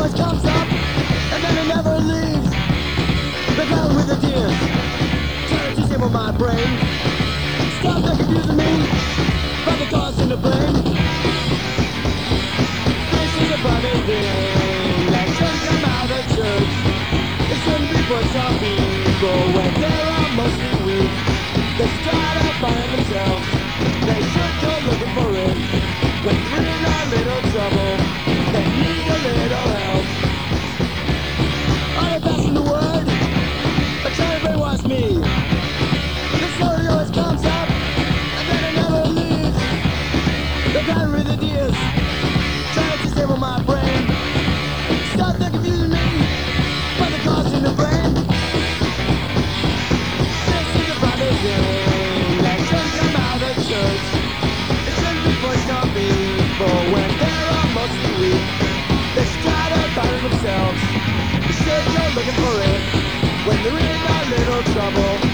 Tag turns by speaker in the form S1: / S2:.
S1: always comes up, and then it never leaves. The clown with the tears, trying to disable my brain. Stop that confusing me, by the cause and the blame. This is a private thing that shouldn't come out of church. It shouldn't be for some people when they are mostly weak. They try to find themselves, they should go looking for it. When they're in a little trouble, they need a little help. Are they passing the word? Or trying to brainwash me? The story always comes up, and then it never leaves. The pattern with ideas, trying to disable my brain. Stop that confusing me, by the cause in the brain. This is a private thing that shouldn't come out of church. It shouldn't be for some people when they're all mostly weak. They should try to find themselves, they should go looking for it when they're in a little trouble.